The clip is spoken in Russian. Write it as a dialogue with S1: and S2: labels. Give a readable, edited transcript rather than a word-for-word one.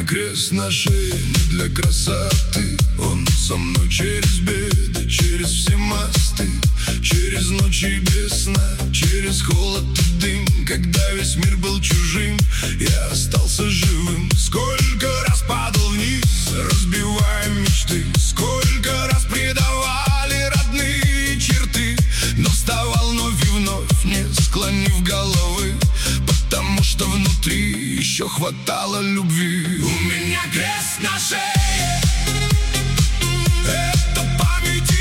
S1: крест на шее не для красоты. Он со мной через беды, через все мосты, через ночи без сна, через холод и дым. Когда весь мир был чужим, я остался живым. Сколько раз падал вниз, разбивая мечты, сколько раз предавали родные черты, но вставал вновь и вновь, не склонив головы, потому что внутри еще хватало любви. У меня крест на шее, это память